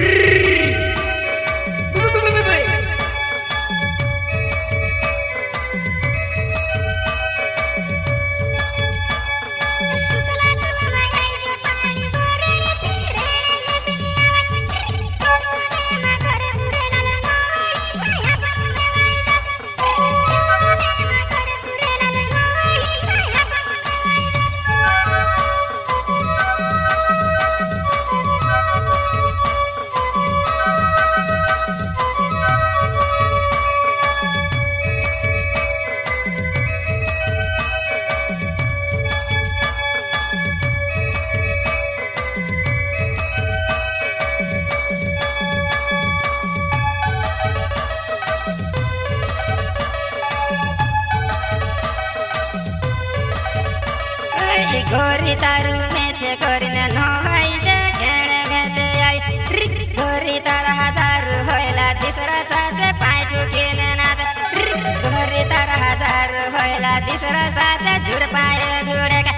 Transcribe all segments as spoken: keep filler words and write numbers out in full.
गोरी तारू में से गोरी न नोई दे घेणे घेते आई गोरी तारा हजार होइला दिसरा साथे पाइ ठुकिने नाद गोरी तारा हजार होइला दिसरा साथे जुड़ पाए जुड़ेगा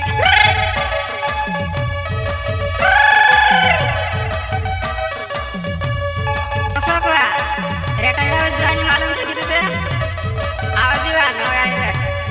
सोकवा रेटा यो जानी मालूम छ कि तुसे आउ दिवा नोई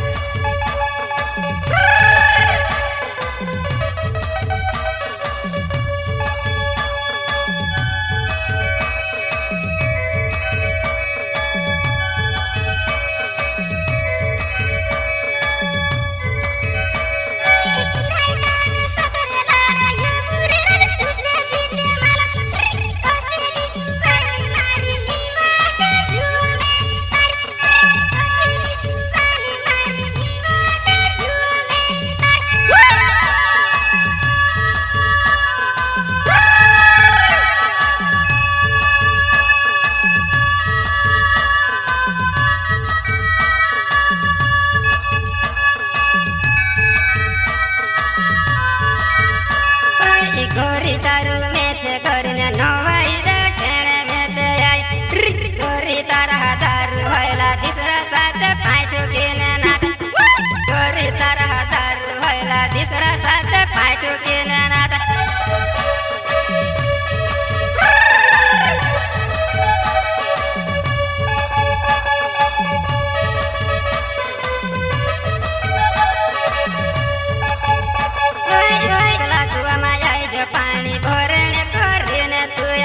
गोरी तारू में से गोरी न नोई दे घेणे घेते आई गोरी तारा हजार होइला दिसरा साथे पाइ ठुकिने नाद गोरी तारा हजार होइला दिसरा साथे पाइ ठुकिने नाद पानी भरने गरिने तु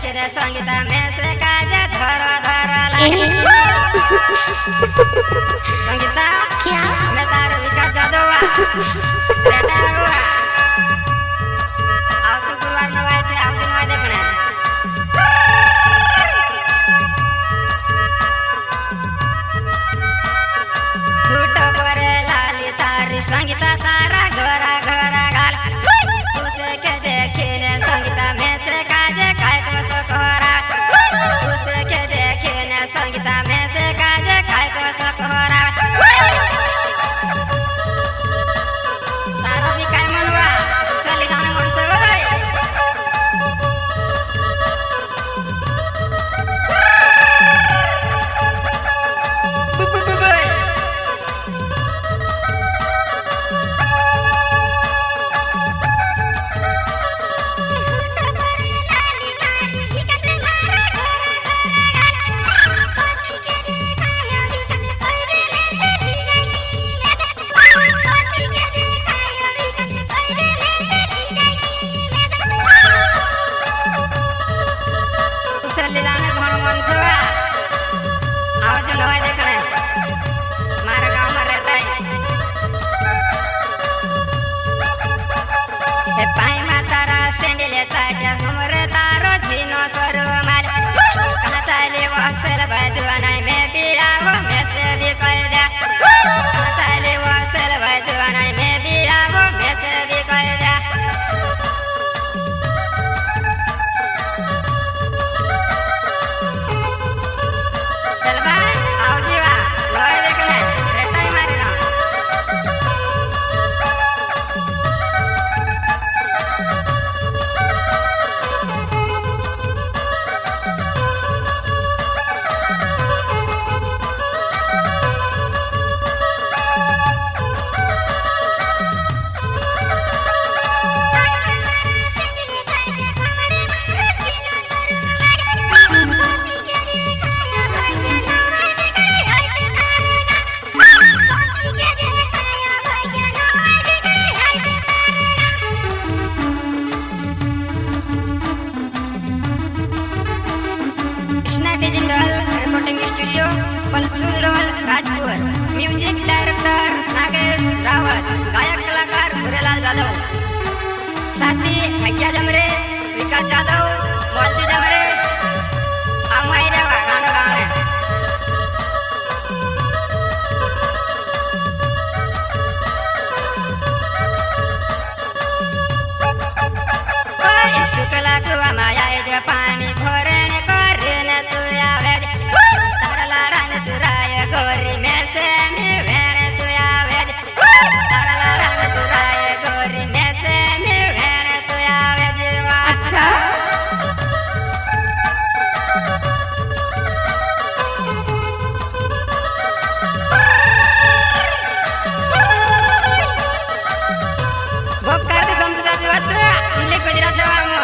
दिन संगीता में से काज धर धर लागे संगीता क्या मैं तारो विकास जादव बेटा हुआ आओ तो गुरुवार नवाय छे आओ दिन वाय देखणे फूट पर लाली तारी संगीता तारा घरा घरा गाल उसे के देखने संगीता में से काजे काय तो सकोरा उसे के देखने संगीता में से काजे काय तो सकोरा तारा भी काय मनवा चली जाने मन से भाई चली जाने घणो मन से आओ जो नवा देखणे मारा गांव में रहता है ए पाई मा तारा सेंडले साजा हमरे तारो झिनो सरो माल कहां साले वसल बदवा नहीं मैं भी आवो मैं से भी कह जा कहां साले वसल बदवा नहीं मैं भी आवो मैं से भी कह जा चल भाई आओ जीवा लोए देखने रहता ही मारी ना रिपोर्टिंग स्टूडियो पलसुरवल राजपुर म्यूजिक डायरेक्टर नागेश रावत गायक कलाकार भूरेलाल जादव साथी भैया जमरे विकास जादव मोती जमरे अमाई रेवा गाना गाने ओए शुक्ला कुआ माया जे पानी भोरने करने तू आवे तारा लाड़न तुराय गोरी में से मी भेण तू आवे तारा लाड़न तुराय गोरी में से मी भेण तू आवे जीवा अच्छा भोकर के समझा जीवा इनले गुजरात जवा हुआ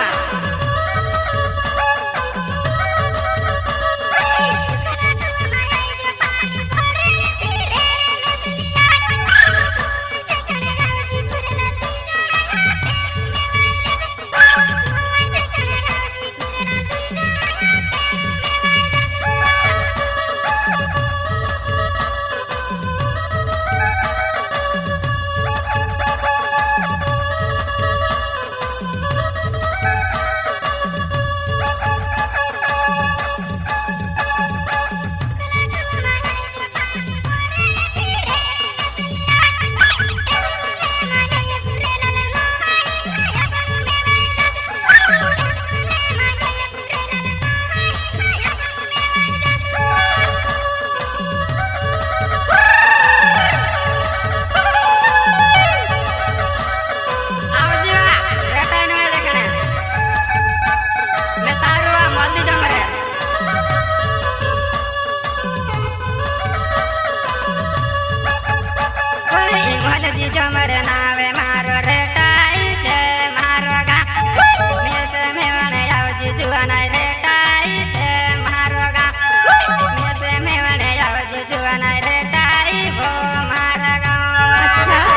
जमर नावे मारो रेटाई छे मारो गा मेस में वने आओ जी जुआना रेटाई छे मारो गा मेस में वने आओ जी जुआना रेटाई हो मारा गाँव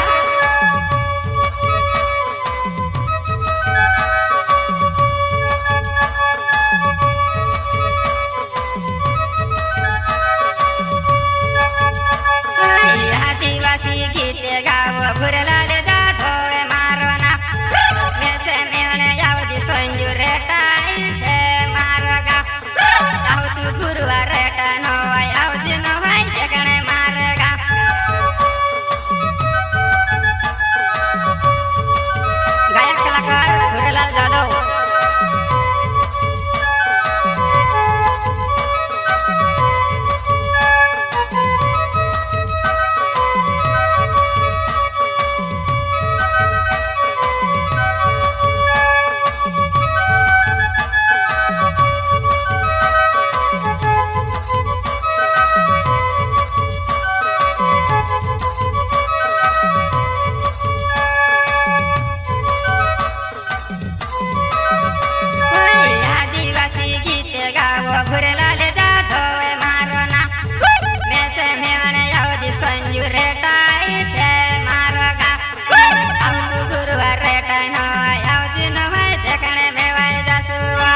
अच्छा जाधव घुरलाले जाधव मारो ना मैं से मेवने यावदी संजू रेटाई से मारो गा अब तू गुरुवार रेटाई न यावदी न भाई देखने में भाई जासुआ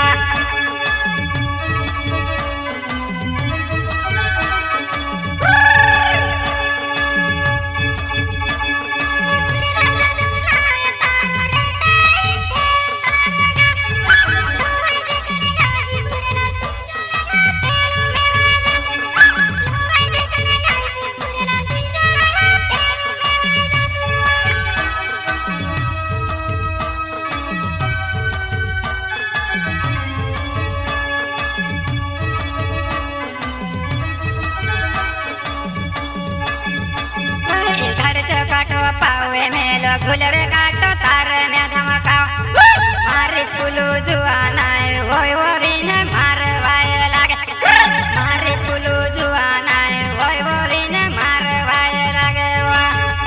काटो पावे मेलो गुलर काटो तार में धमकाओ मारी पुलू जुआनाय वोय वो बिन मारवाय लागे मारी पुलू जुआनाय वोय वो बिन मारवाय लागे वा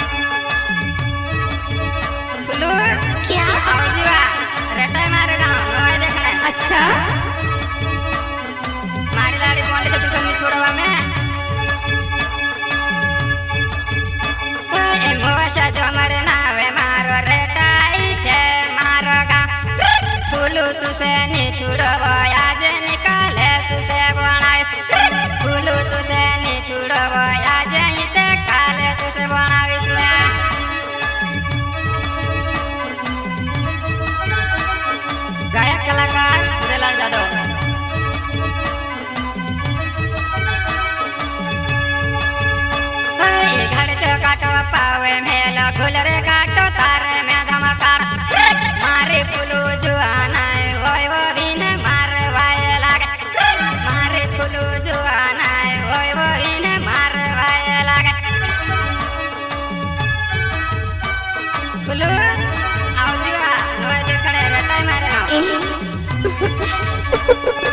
पुलू क्या आओ जुआ रेटे मार गांव नोय देखने अच्छा मारी लाड़ी बोले तो तुम छोड़वा में मोशा जमर नावे मारो रेटाई छे मारो गा फूलू तुसे निछुड़बो आज निकाले तुसे बनाए फूलू तुसे निछुड़बो आज इसे काले तुसे बनाविस ले गायक कलाकार गुरलाल जाधव घर चो काटो पावे मेलो गुलर काटो तार में धमकार मारे पुलू जुआनाय वोय वो बिन मारवाय लागे मारे पुलू जुआनाय वोय वो बिन मारवाय लागे पुलू आओ जुआ नोय देखने रहता है मारे